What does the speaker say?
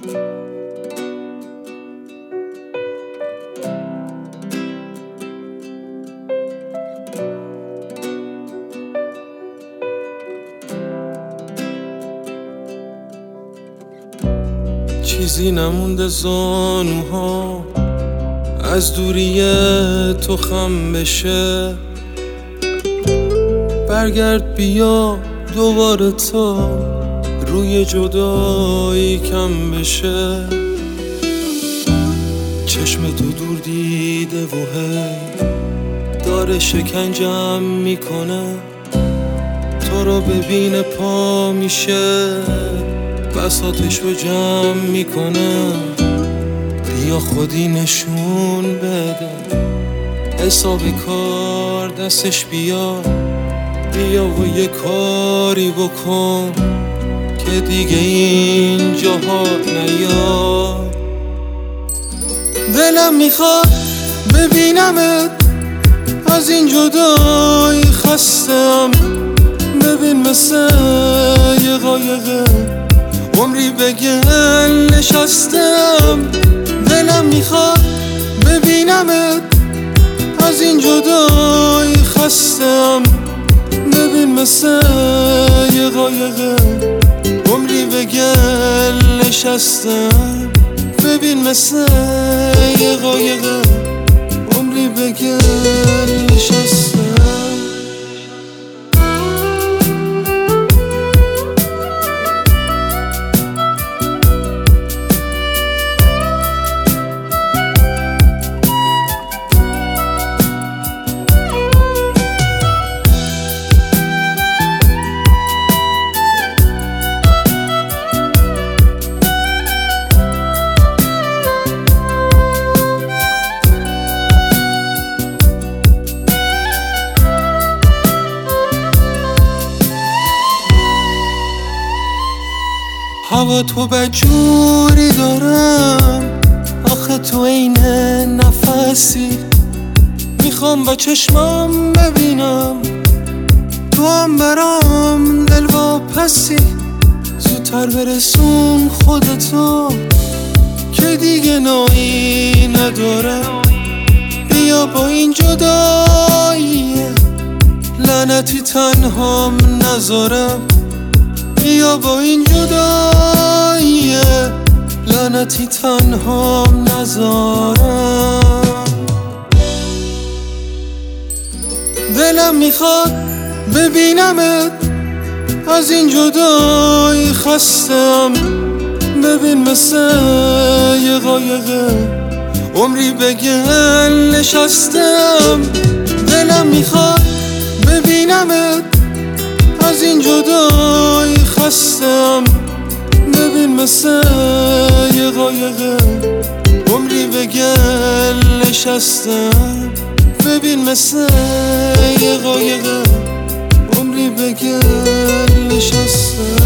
چیزی نمونده زانوها از دوری تو خم بشه، برگرد بیا دوباره تا روی جدایی کم بشه. چشم تو دور دیده و هی داره شکنجم میکنه، تو رو ببینه پا میشه بساطش رو جمع میکنه. بیا خودی نشون بده حساب کار دستش بیا و یه کاری بکن که دیگه این جاها نیاد. دلم میخواد ببینمت از این جدایی خستم، ببین مثل یه قایقه عمری به گل نشستم. دلم میخواد ببینمت از این جدایی خستم، ببین مثل یه قایقه عمری به گل نشستم. ببین مثل یه قایقه عمری به گل نشستم. هوا تو بجوری دارم، آخه تو عین نفسی، میخوام با چشمام ببینم تو هم برام دل واپسی. زودتر برسون خودتو که دیگه نایی نداره، بیا با این جدایی لعنتی تنهام نذارم. بیا با این جدایی لعنتی تنهام نذارم. دلم میخواد ببینمت از این جدایی خستم، ببین مثل یه قایقه عمری به گل نشستم. دلم میخواد ببینمت از این جدایی خستم، ببین مثل یه قایقه عمری به گل نشستم. ببین مثل یه قایقه عمری به گل نشستم.